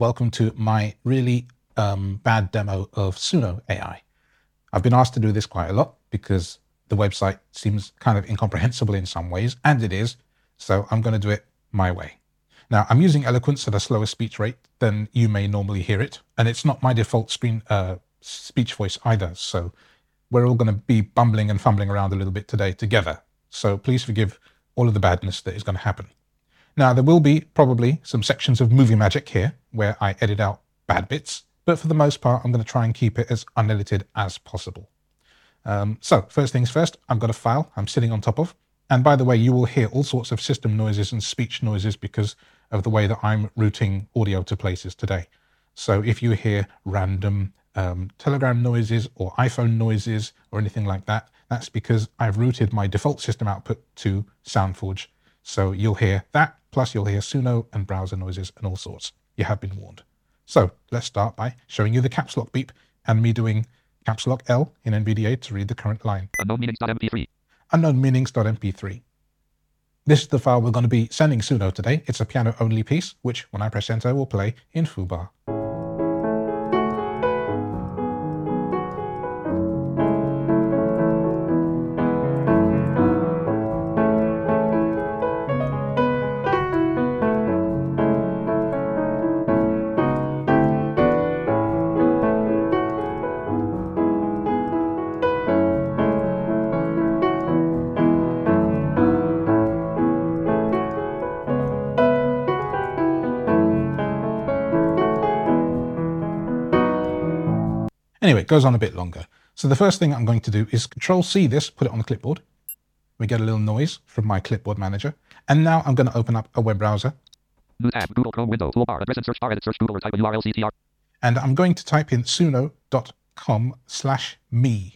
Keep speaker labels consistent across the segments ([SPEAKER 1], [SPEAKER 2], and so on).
[SPEAKER 1] welcome to my really bad demo of Suno AI. I've been asked to do this quite a lot because the website seems kind of incomprehensible in some ways, and it is, so I'm going to do it my way. Now, I'm using Eloquence at a slower speech rate than you may normally hear it, and it's not my default speech voice either, so we're all going to be bumbling and fumbling around a little bit today together. So please forgive all of the badness that is going to happen. Now, there will be probably some sections of movie magic here where I edit out bad bits, but for the most part, I'm going to try and keep it as unedited as possible. So first things first, I've got a file I'm sitting on top of. And by the way, you will hear all sorts of system noises and speech noises because of the way that I'm routing audio to places today. So if you hear random Telegram noises or iPhone noises or anything like that, that's because I've routed my default system output to SoundForge. So you'll hear that, plus you'll hear Suno and browser noises and all sorts. You have been warned. So let's start by showing you the caps lock beep and me doing caps lock L in NVDA to read the current line.
[SPEAKER 2] Unknownmeanings.mp3.
[SPEAKER 1] Unknownmeanings.mp3. This is the file we're going to be sending Suno today. It's a piano-only piece, which when I press enter will play in foobar. Anyway, it goes on a bit longer. So the first thing I'm going to do is Control-C this, put it on the clipboard. We get a little noise from my clipboard manager. And now I'm going to open up a web browser.
[SPEAKER 2] New tab, Google Chrome window, toolbar, address and search bar, edit search Google or type in URL CTR.
[SPEAKER 1] And I'm going to type in suno.com/me.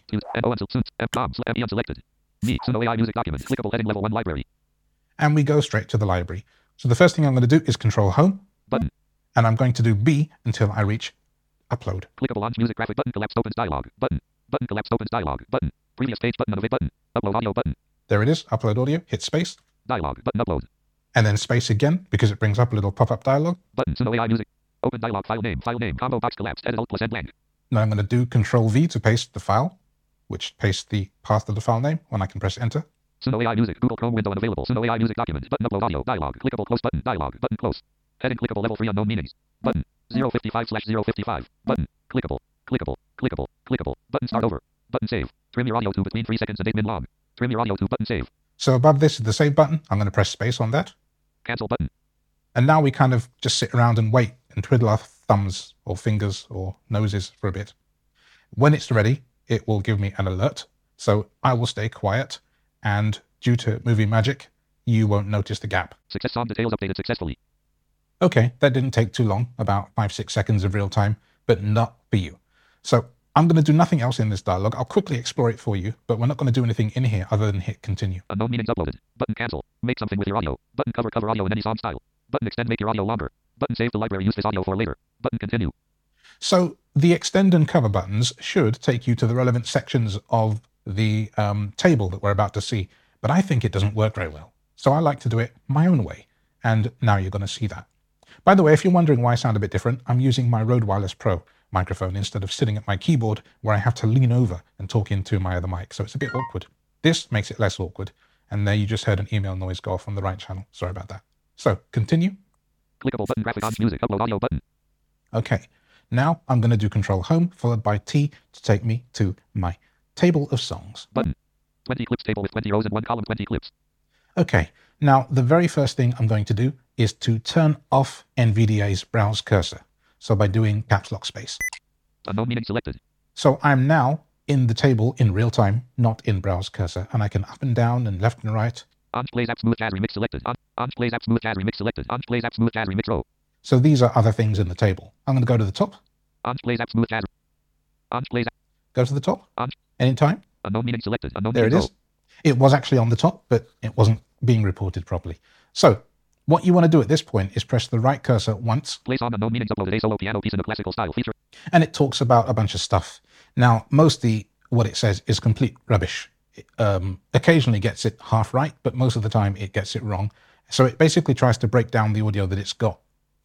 [SPEAKER 2] Me unselected. Me, Suno AI music document, clickable heading level 1 library.
[SPEAKER 1] And we go straight to the library. So the first thing I'm going to do is Control-Home.
[SPEAKER 2] Button.
[SPEAKER 1] And I'm going to do B until I reach Upload.
[SPEAKER 2] Clickable launch music graphic button, collapsed opens dialog. Button. Button collapsed opens dialog. Button. Previous page button, Innovate button. Upload audio button.
[SPEAKER 1] There it is, Upload Audio, hit space.
[SPEAKER 2] Dialog, button upload.
[SPEAKER 1] And then space again, because it brings up a little pop-up dialog.
[SPEAKER 2] Button, Suno AI music. Open dialog, file name, combo box collapsed, edit alt plus end blank.
[SPEAKER 1] Now I'm going to do Control-V to paste the file, which pastes the path of the file name when I can press enter.
[SPEAKER 2] Suno AI music, Google Chrome window unavailable. Suno AI music document, button upload audio, dialog, clickable close button, dialog, button close. Heading clickable level 3 unknown meanings. Button. 055/055. Button. Clickable. Clickable. Clickable. Clickable. Button start over. Button save. Trim your audio to between 3 seconds and 8 min long. Trim your audio to button save.
[SPEAKER 1] So above this is the save button. I'm going to press space on that.
[SPEAKER 2] Cancel button.
[SPEAKER 1] And now we kind of just sit around and wait and twiddle our thumbs or fingers or noses for a bit. When it's ready, it will give me an alert. So I will stay quiet, and due to movie magic, you won't notice the gap.
[SPEAKER 2] Success song details updated successfully.
[SPEAKER 1] Okay, that didn't take too long, about 5-6 seconds of real time, but not for you. So I'm going to do nothing else in this dialog. I'll quickly explore it for you, but we're not going to do anything in here other than hit continue.
[SPEAKER 2] Unknown meanings uploaded. Button cancel. Make something with your audio. Button cover audio in any song style. Button extend make your audio longer. Button save the library use this audio for later. Button continue.
[SPEAKER 1] So the extend and cover buttons should take you to the relevant sections of the table that we're about to see, but I think it doesn't work very well. So I like to do it my own way, and now you're going to see that. By the way, if you're wondering why I sound a bit different, I'm using my Rode Wireless Pro microphone instead of sitting at my keyboard where I have to lean over and talk into my other mic, so it's a bit awkward. This makes it less awkward, and there you just heard an email noise go off on the right channel. Sorry about that. So, continue.
[SPEAKER 2] Clickable button, graphic on music, upload audio button.
[SPEAKER 1] Okay, now I'm going to do Control-Home followed by T to take me to my table of songs.
[SPEAKER 2] Button. 20 clips table with 20 rows and 1 column, 20 clips.
[SPEAKER 1] Okay, now the very first thing I'm going to do is to turn off NVDA's browse cursor. So by doing caps lock space.
[SPEAKER 2] Unknown meaning selected.
[SPEAKER 1] So I'm now in the table in real time, not in browse cursor, and I can up and down and left and right.
[SPEAKER 2] On plays app smooth jazz remix selected. On plays app smooth jazz remix selected. On plays app smooth jazz remix row.
[SPEAKER 1] So these are other things in the table. I'm going to go to the top.
[SPEAKER 2] On plays app smooth jazz. On plays app.
[SPEAKER 1] Go to the top.
[SPEAKER 2] On.
[SPEAKER 1] Anytime.
[SPEAKER 2] Unknown meaning selected. Unknown
[SPEAKER 1] there it
[SPEAKER 2] meaning
[SPEAKER 1] is. It was actually on the top, but it wasn't being reported properly. So what you want to do at this point is press the right cursor once.
[SPEAKER 2] Play song unknown meanings uploaded a solo piano piece in a classical style feature.
[SPEAKER 1] And it talks about a bunch of stuff. Now, mostly what it says is complete rubbish. It, occasionally gets it half right, but most of the time it gets it wrong. So it basically tries to break down the audio that it's got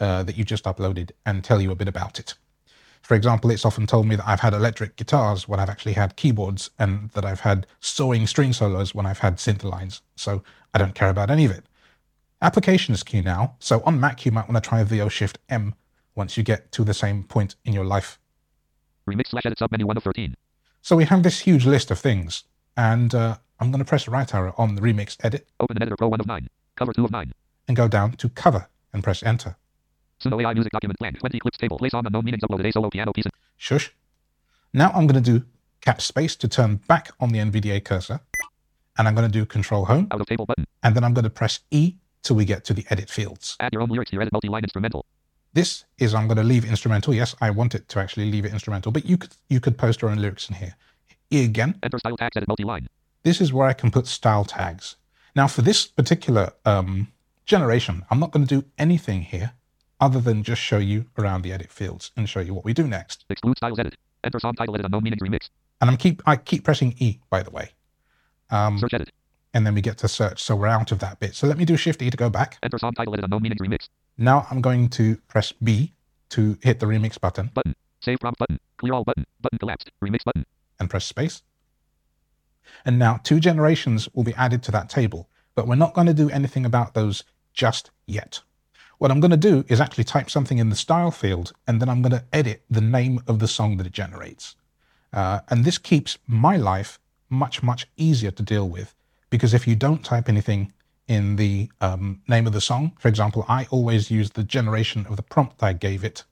[SPEAKER 1] that you just uploaded and tell you a bit about it. For example, it's often told me that I've had electric guitars when I've actually had keyboards, and that I've had soaring string solos when I've had synth lines. So I don't care about any of it. Application is key now. So on Mac, you might want to try VO-Shift-M once you get to the same point in your life.
[SPEAKER 2] Remix/edit submenu 1 of 13.
[SPEAKER 1] So we have this huge list of things, and I'm going to press right arrow on the Remix Edit.
[SPEAKER 2] Open an editor Pro 1 of 9. Cover 2 of 9.
[SPEAKER 1] And go down to Cover and press Enter.
[SPEAKER 2] Suno AI music document blank. 20 clips table. Play song unknown meanings uploaded. A solo piano piece.
[SPEAKER 1] Shush. Now I'm going to do Cap Space to turn back on the NVDA cursor. And I'm going to do Control Home.
[SPEAKER 2] Out of table button.
[SPEAKER 1] And then I'm going to press E till we get to the edit fields.
[SPEAKER 2] Add your own lyrics to your edit multi-line instrumental.
[SPEAKER 1] This is, I'm going to leave instrumental. Yes, I want it to actually leave it instrumental, but you could post your own lyrics in here. E again.
[SPEAKER 2] Enter style tags, edit multi-line.
[SPEAKER 1] This is where I can put style tags. Now for this particular generation, I'm not going to do anything here other than just show you around the edit fields and show you what we do next.
[SPEAKER 2] Exclude styles edit. Enter song title edit unknown meanings remix.
[SPEAKER 1] And I keep pressing E, by the way.
[SPEAKER 2] Search edit.
[SPEAKER 1] And then we get to search, so we're out of that bit. So let me do Shift E to go back.
[SPEAKER 2] Enter song title edit unknown meanings remix.
[SPEAKER 1] Now I'm going to press B to hit the remix button.
[SPEAKER 2] Button. Save prompt button. Clear all button. Button collapsed. Remix button.
[SPEAKER 1] And press space. And now 2 generations will be added to that table, but we're not going to do anything about those just yet. What I'm going to do is actually type something in the style field, and then I'm going to edit the name of the song that it generates. And this keeps my life much, much easier to deal with, because if you don't type anything in the name of the song, for example, I always use the generation of the prompt I gave it.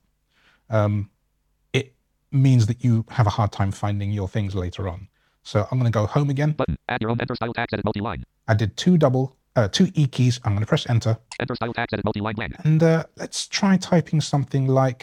[SPEAKER 1] It means that you have a hard time finding your things later on. So I'm going to go home again.
[SPEAKER 2] Button. Add your own enter style tags, edit multi-line.
[SPEAKER 1] I did 2 E keys. I'm going to press enter.
[SPEAKER 2] Enter style tags, edit multi-line blank.
[SPEAKER 1] And let's try typing something like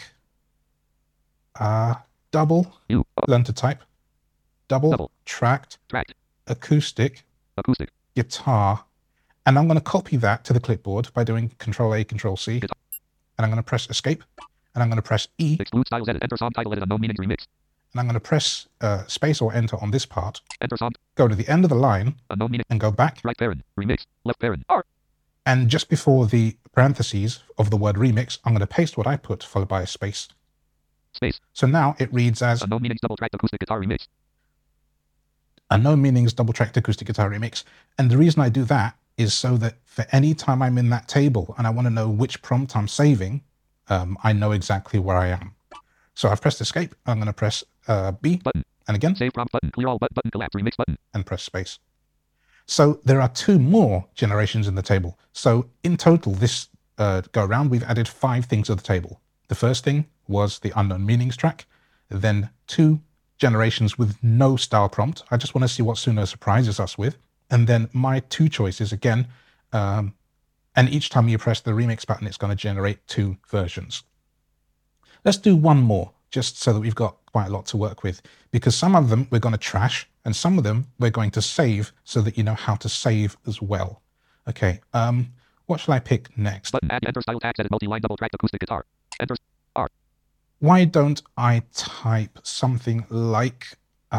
[SPEAKER 1] double. Learn to type. Double. Tracked. Acoustic. Guitar. And I'm going to copy that to the clipboard by doing Control A, Control C.
[SPEAKER 2] Guitar.
[SPEAKER 1] And I'm going to press Escape. And I'm going to press E.
[SPEAKER 2] Exclude styles edit. Enter song title edit unknown meanings remix.
[SPEAKER 1] And I'm going to press space or enter on this part.
[SPEAKER 2] Enter song.
[SPEAKER 1] Go to the end of the line.
[SPEAKER 2] Unknown meaning.
[SPEAKER 1] And go back.
[SPEAKER 2] Right parent. Remix. Left parent. R.
[SPEAKER 1] And just before the parentheses of the word remix, I'm going to paste what I put, followed by a space.
[SPEAKER 2] Space.
[SPEAKER 1] So now it reads as
[SPEAKER 2] unknown meanings double tracked acoustic guitar remix.
[SPEAKER 1] Unknown meanings double tracked acoustic guitar remix. And the reason I do that is so that for any time I'm in that table and I want to know which prompt I'm saving, I know exactly where I am. So I've pressed escape. I'm going to press B.
[SPEAKER 2] Button.
[SPEAKER 1] And again.
[SPEAKER 2] Save prompt button. Clear all button. Collapse remix button.
[SPEAKER 1] And press space. So there are 2 more generations in the table. So in total, this go around, we've added 5 things to the table. The first thing was the unknown meanings track. Then 2 generations with no style prompt. I just want to see what Suno surprises us with. And then my 2 choices again. And each time you press the remix button, it's going to generate 2 versions. Let's do one more, just so that we've got quite a lot to work with, because some of them we're going to trash and some of them we're going to save so that you know how to save as well. Okay, what shall I pick next?
[SPEAKER 2] Button. Add enter style tags, edit multi-line double tracked acoustic guitar. Enter R.
[SPEAKER 1] Why don't I type something like,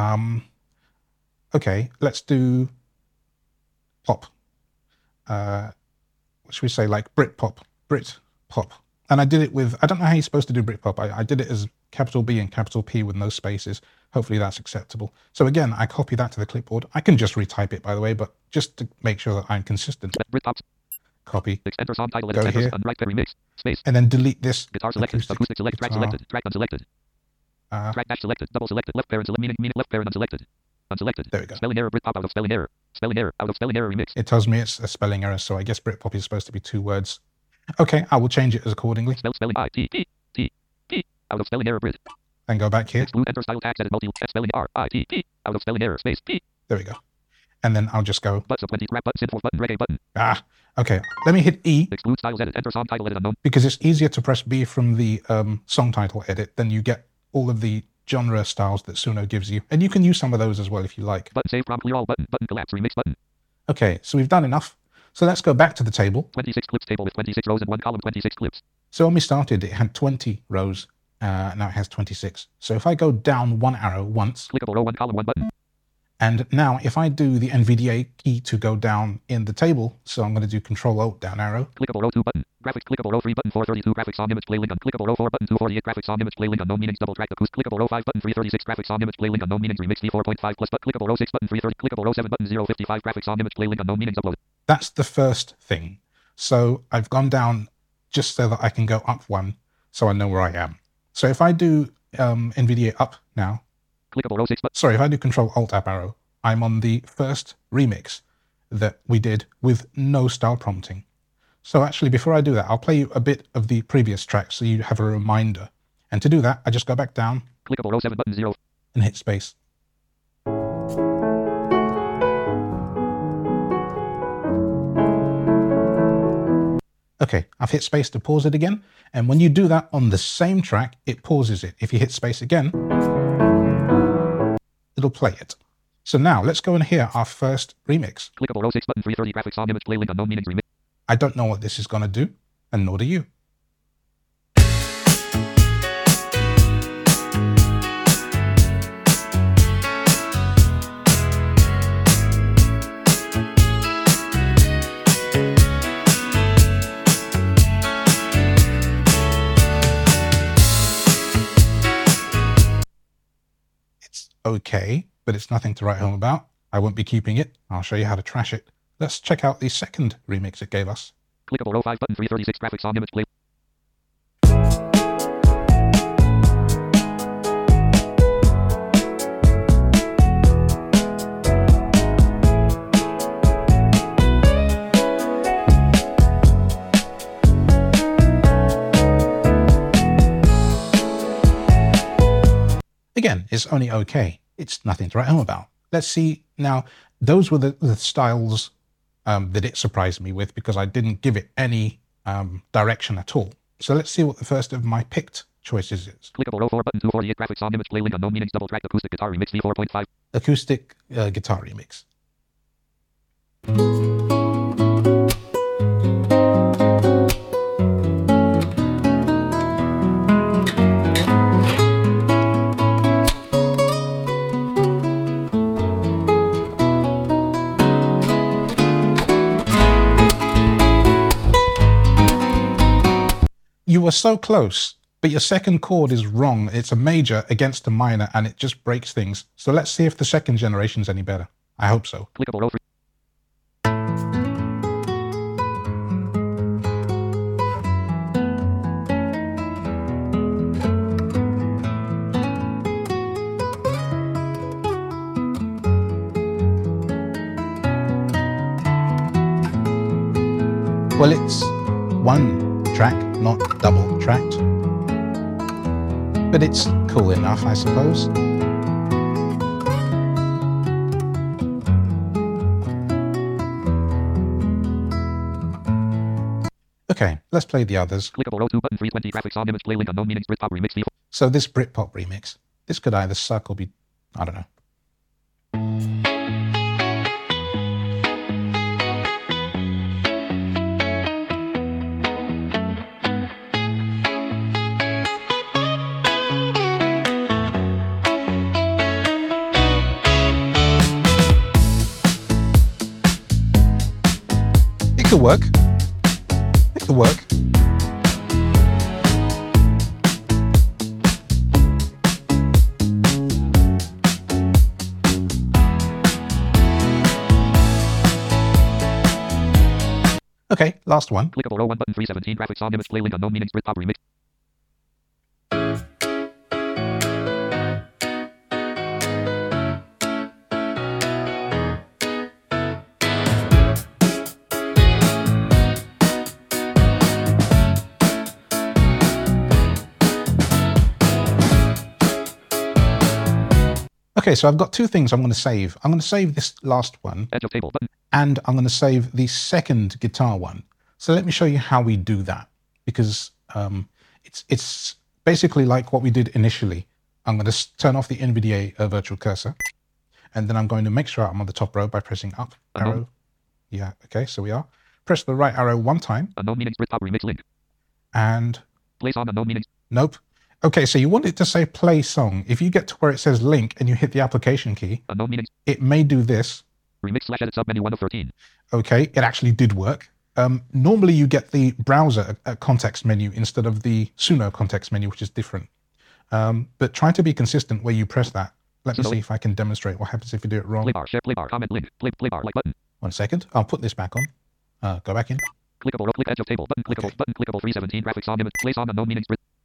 [SPEAKER 1] okay, let's do pop. What should we say, like Britpop. And I did it with, I don't know how you're supposed to do Britpop. I did it as capital B and capital P with no spaces. Hopefully that's acceptable. So again, I copy that to the clipboard. I can just retype it, by the way, but just to make sure that I'm consistent.
[SPEAKER 2] Britpop.
[SPEAKER 1] Copy.
[SPEAKER 2] Enter song title.
[SPEAKER 1] Go here.
[SPEAKER 2] Right remix. Space.
[SPEAKER 1] And then delete this.
[SPEAKER 2] Guitar selected. Acoustic select. Track selected. Track unselected. Track dash selected. Double selected. Left parent. Meaning left parent unselected. Unselected.
[SPEAKER 1] There we go.
[SPEAKER 2] Spelling error. Britpop out of spelling error. Spelling error. Out of spelling error remix.
[SPEAKER 1] It tells me it's a spelling error, so I guess Britpop is supposed to be 2 words. Okay, I will change it as accordingly.
[SPEAKER 2] Spelling I-T-T. Out of spelling error Brit.
[SPEAKER 1] Then go back here.
[SPEAKER 2] Exclude enter style tags, edit multi spelling R-I-T-T. Out of spelling error space P.
[SPEAKER 1] There we go. And then I'll just go.
[SPEAKER 2] But 20 rap button, synth button, reggae button.
[SPEAKER 1] Okay. Let me hit E.
[SPEAKER 2] Exclude styles edit, enter song title edit unknown.
[SPEAKER 1] Because it's easier to press B from the song title edit, then you get all of the genre styles that Suno gives you. And you can use some of those as well if you like.
[SPEAKER 2] Button save prompt, clear all button, button collapse, remix button.
[SPEAKER 1] Okay, so we've done enough. So let's go back to the table.
[SPEAKER 2] 26 clips table with 26 rows and 1 column, 26 clips.
[SPEAKER 1] So when we started, it had 20 rows. Now it has 26. So if I go down 1 arrow once.
[SPEAKER 2] Clickable row 1 column 1 button.
[SPEAKER 1] And now if I do the NVDA key to go down in the table, so I'm going to do Control Alt down arrow.
[SPEAKER 2] Clickable row 2 button. Graphics. Clickable row 3 button 432. Graphics on image play link on. Clickable row 4 button 248. Graphics on image play link unknown meanings double track acoustic. Clickable row 5 button 336. Graphics on image play link unknown meanings remix V4.5 plus. But clickable row 6 button 330. Clickable row 7 button 055. Graphics on image play link unknown meanings uploaded.
[SPEAKER 1] That's the first thing. So I've gone down just so that I can go up one, so I know where I am. So if I do NVDA up now.
[SPEAKER 2] Clickable row 6 button.
[SPEAKER 1] Sorry, if I do Control Alt up arrow, I'm on the first remix that we did with no style prompting. So actually, before I do that, I'll play you a bit of the previous track so you have a reminder. And to do that, I just go back down.
[SPEAKER 2] Clickable row 7 button 0.
[SPEAKER 1] And hit space. Okay, I've hit space to pause it again. And when you do that on the same track, it pauses it. If you hit space again, it'll play it. So now let's go and hear our first remix.
[SPEAKER 2] Clickable row 6 button 330. Graphics on image play link unknown meanings remix.
[SPEAKER 1] I don't know what this is going to do, and nor do you. It's okay, but it's nothing to write home about. I won't be keeping it. I'll show you how to trash it. Let's check out the second remix it gave us.
[SPEAKER 2] Clickable row 5 button 336. Graphics on image play.
[SPEAKER 1] Again, it's only okay. It's nothing to write home about. Let's see now. Those were the styles that it surprised me with, because I didn't give it any direction at all. So let's see what the first of my picked choices is.
[SPEAKER 2] Clickable row 4 button 248. Graphics on image play link unknown meanings double track acoustic guitar remix V4.5.
[SPEAKER 1] Acoustic guitar remix. You were so close, but your second chord is wrong. It's a major against a minor, and it just breaks things. So let's see if the second generation's any better. I hope so.
[SPEAKER 2] Clickable row 3.
[SPEAKER 1] Well, it's one track, not double tracked. But it's cool enough, I suppose. Okay, let's play the others.
[SPEAKER 2] Clickable row 2 button 320. Graphics on image play link unknown meanings Britpop remix V4.
[SPEAKER 1] So this Britpop remix, this could either suck or be, I don't know. It could work. It could work. Okay, last one.
[SPEAKER 2] Clickable row 1 button 317. Graphics on image play link unknown meanings Britpop remix.
[SPEAKER 1] Okay, so I've got two things I'm going to save. I'm going to save this last one,
[SPEAKER 2] Edge of table button.
[SPEAKER 1] and I'm going to save the second guitar one. So let me show you how we do that, because it's basically like what we did initially. I'm going to turn off the NVDA virtual cursor, and then I'm going to make sure I'm on the top row by pressing up arrow. Yeah, okay, so we are. Press the right arrow one time.
[SPEAKER 2] Unknown meanings Britpop remix link.
[SPEAKER 1] And
[SPEAKER 2] Place on unknown meanings.
[SPEAKER 1] nope. Okay, so you want it to say play song. If you get to where it says link and you hit the application key,
[SPEAKER 2] Unknown meanings.
[SPEAKER 1] it may do this.
[SPEAKER 2] Remix/edit submenu 1 of 13.
[SPEAKER 1] Okay, it actually did work. Normally you get the browser context menu instead of the Suno context menu, which is different. But try to be consistent where you press that. Let me see if I can demonstrate what happens if you do it wrong.
[SPEAKER 2] Play bar, share, play bar, comment, link, play bar, like button.
[SPEAKER 1] 1 second. I'll put this back on. Go back in.
[SPEAKER 2] Clickable row, click edge of table, button, clickable,
[SPEAKER 1] Okay.
[SPEAKER 2] button, clickable 317, graphics on image, play song, unknown meanings,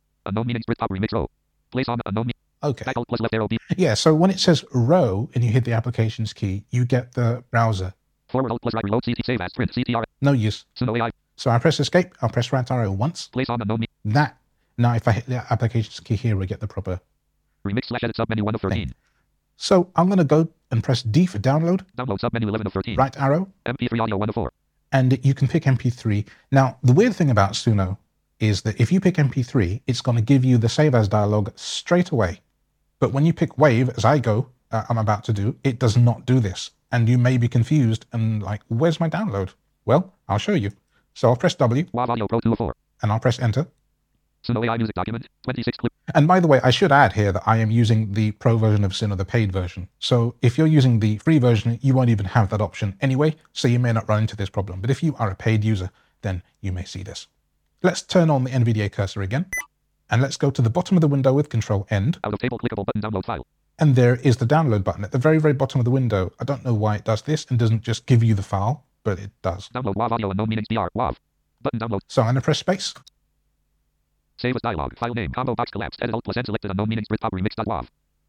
[SPEAKER 2] top remix row. Play song, unknown meanings,
[SPEAKER 1] Okay.
[SPEAKER 2] back alt plus left arrow B,
[SPEAKER 1] Yeah, so when it says row and you hit the applications key, you get the browser.
[SPEAKER 2] forward alt plus right reload, CT, save as, print, CTR,
[SPEAKER 1] No use.
[SPEAKER 2] Suno AI,
[SPEAKER 1] So I press escape. I'll press right arrow once.
[SPEAKER 2] play song, unknown meanings,
[SPEAKER 1] That. Now if I hit the applications key here, we get the proper.
[SPEAKER 2] remix/edit submenu 1 of 13.
[SPEAKER 1] So I'm going to go and press D for download,
[SPEAKER 2] Download submenu 11 of 13.
[SPEAKER 1] right arrow,
[SPEAKER 2] MP3 audio 1 of 4.
[SPEAKER 1] and you can pick MP3. Now, the weird thing about Suno is that if you pick MP3, it's going to give you the save as dialog straight away. But when you pick WAV, as I'm about to do, it does not do this. And you may be confused and like, where's my download? Well, I'll show you. So I'll press W
[SPEAKER 2] WAV audio pro 2 of 4.
[SPEAKER 1] and I'll press enter.
[SPEAKER 2] Suno AI music document, 26 clip.
[SPEAKER 1] And by the way, I should add here that I am using the pro version of Suno, the paid version. So if you're using the free version, you won't even have that option anyway, so you may not run into this problem. But if you are a paid user, then you may see this. Let's turn on the NVDA cursor again, and let's go to the bottom of the window with Control End.
[SPEAKER 2] Out of table, clickable button, download file.
[SPEAKER 1] And there is the download button at the very, very bottom of the window. I don't know why it does this and doesn't just give you the file, but it does.
[SPEAKER 2] Download WAV audio, unknown meanings, DR, WAV. Button download.
[SPEAKER 1] So I'm going to press space.
[SPEAKER 2] Save as dialog. File name. Combo box collapsed. Edit alt plus N selected. Unknown meanings. Britpop remix.wav.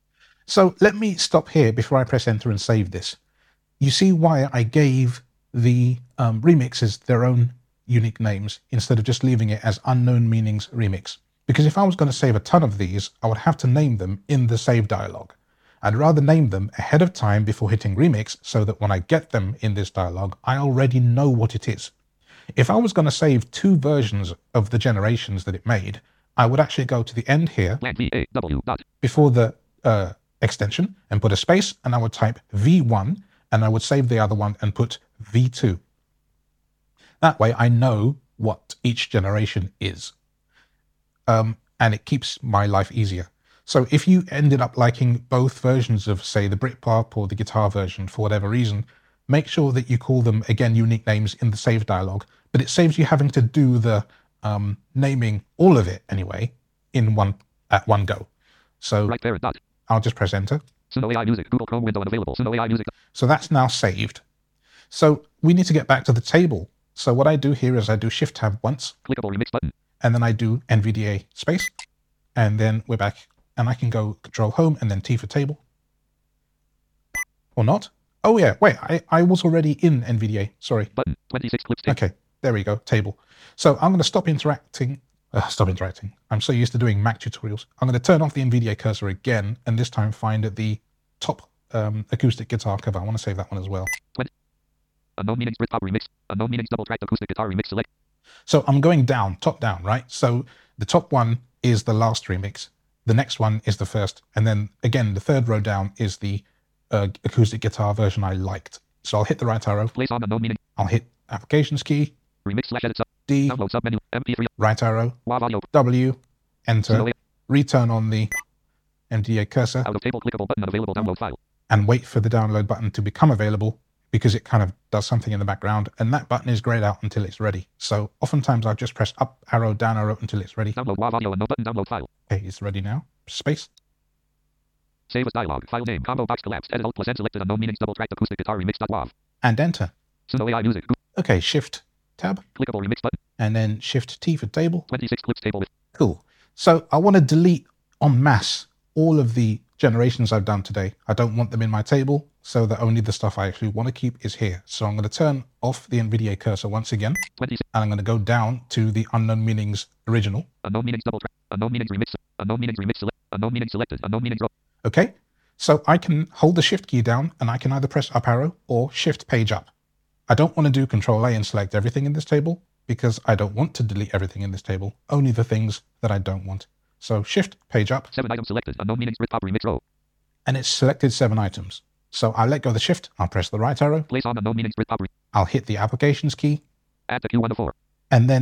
[SPEAKER 1] So let me stop here before I press enter and save this. You see why I gave the remixes their own unique names instead of just leaving it as unknown meanings remix. Because if I was going to save a ton of these, I would have to name them in the save dialog. I'd rather name them ahead of time before hitting remix so that when I get them in this dialog, I already know what it is. If I was going to save 2 versions of the generations that it made, I would actually go to the end here
[SPEAKER 2] Land VAW dot.
[SPEAKER 1] before the extension and put a space, and I would type V1 and I would save the other one and put V2. That way I know what each generation is. And it keeps my life easier. So if you ended up liking both versions of, say, the Britpop or the guitar version for whatever reason, make sure that you call them, again, unique names in the save dialog, but it saves you having to do the naming all of it anyway at one go. So
[SPEAKER 2] Right parent dot.
[SPEAKER 1] I'll just press enter.
[SPEAKER 2] Suno AI music. Google Chrome window unavailable. Suno AI music.
[SPEAKER 1] So that's now saved. So we need to get back to the table. So what I do here is I do Shift Tab once,
[SPEAKER 2] Clickable remix button.
[SPEAKER 1] and then I do NVDA space, and then we're back, and I can go Control Home and then T for table. Or not. Oh yeah, wait, I was already in NVDA, sorry.
[SPEAKER 2] Button. 26 clips. Tape.
[SPEAKER 1] Okay, there we go, table. So I'm going to stop interacting. I'm so used to doing Mac tutorials. I'm going to turn off the NVDA cursor again, and this time find the top acoustic guitar cover. I want to save that one as well.
[SPEAKER 2] 20. Unknown meanings. Britpop remix. Unknown meanings. Double track acoustic guitar remix. Select.
[SPEAKER 1] So I'm going down, top down, right? So the top one is the last remix. The next one is the first. And then again, the third row down is the acoustic guitar version I liked. So I'll hit the right arrow.
[SPEAKER 2] Play song. Unknown meaning.
[SPEAKER 1] I'll hit applications key,
[SPEAKER 2] Remix/edit sub.
[SPEAKER 1] D,
[SPEAKER 2] Download submenu. MP3.
[SPEAKER 1] right arrow,
[SPEAKER 2] WAV audio.
[SPEAKER 1] W, enter,
[SPEAKER 2] Suno AI.
[SPEAKER 1] return on the NVDA cursor,
[SPEAKER 2] Out of table. Clickable button. Unavailable. Download file.
[SPEAKER 1] and wait for the download button to become available because it kind of does something in the background. And that button is grayed out until it's ready. So oftentimes I'll just press up arrow, down arrow until it's ready.
[SPEAKER 2] Download WAV audio. Unknown button. Download file.
[SPEAKER 1] Okay, it's ready now. Space.
[SPEAKER 2] Save as dialog. File name. Combo box collapsed. Edit alt plus N selected. Unknown meanings. Double track acoustic guitar remix.wav.
[SPEAKER 1] And enter.
[SPEAKER 2] Suno AI music.
[SPEAKER 1] Okay, Shift Tab,
[SPEAKER 2] Clickable remix button.
[SPEAKER 1] and then Shift T for table.
[SPEAKER 2] 26 clips table with.
[SPEAKER 1] Cool. So I want to delete en masse all of the generations I've done today. I don't want them in my table, so that only the stuff I actually want to keep is here. So I'm going to turn off the NVDA cursor once again,
[SPEAKER 2] 26.
[SPEAKER 1] and I'm going to go down to the Unknown Meanings original.
[SPEAKER 2] Unknown meanings double track. Unknown meanings remix. Unknown meanings remix select. Unknown meanings selected. Unknown meanings row.
[SPEAKER 1] Okay, so I can hold the Shift key down, and I can either press up arrow or Shift page up. I don't want to do Control A and select everything in this table because I don't want to delete everything in this table, only the things that I don't want. So Shift page up,
[SPEAKER 2] 7 items selected. Unknown meanings Britpop remix row.
[SPEAKER 1] and it's selected 7 items. So I'll let go of the Shift, I'll press the right arrow,
[SPEAKER 2] Place on unknown meanings Britpop.
[SPEAKER 1] I'll hit the applications key,
[SPEAKER 2] Add to queue 1 of 4.
[SPEAKER 1] and then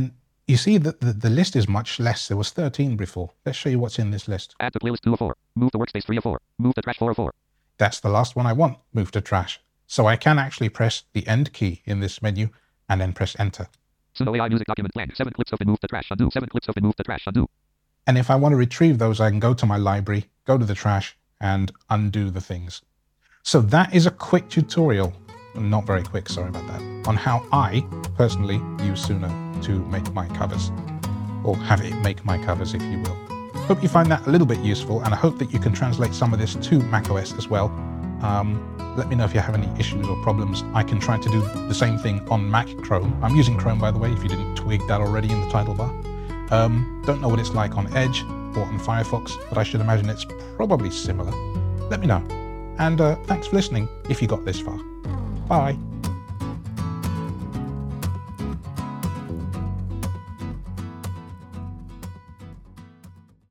[SPEAKER 1] You see that the list is much less. There was 13 before. Let's show you what's in this list.
[SPEAKER 2] Add to playlist 2 of 4. Move to workspace 3 of 4. Move to trash 4 of 4.
[SPEAKER 1] That's the last one I want, move to trash. So I can actually press the end key in this menu and then press enter.
[SPEAKER 2] Suno AI music document blank. 7 clips of been moved to trash. Undo. 7 clips of been moved to trash. Undo.
[SPEAKER 1] And if I want to retrieve those, I can go to my library, go to the trash, and undo the things. So that is a quick tutorial, not very quick, sorry about that, on how I personally use Suno to make my covers, or have it make my covers, if you will. Hope you find that a little bit useful, and I hope that you can translate some of this to macOS as well. Let me know if you have any issues or problems. I can try to do the same thing on Mac Chrome. I'm using Chrome, by the way, if you didn't twig that already in the title bar. Don't know what it's like on Edge or on Firefox, but I should imagine it's probably similar. Let me know. And thanks for listening if you got this far. Bye.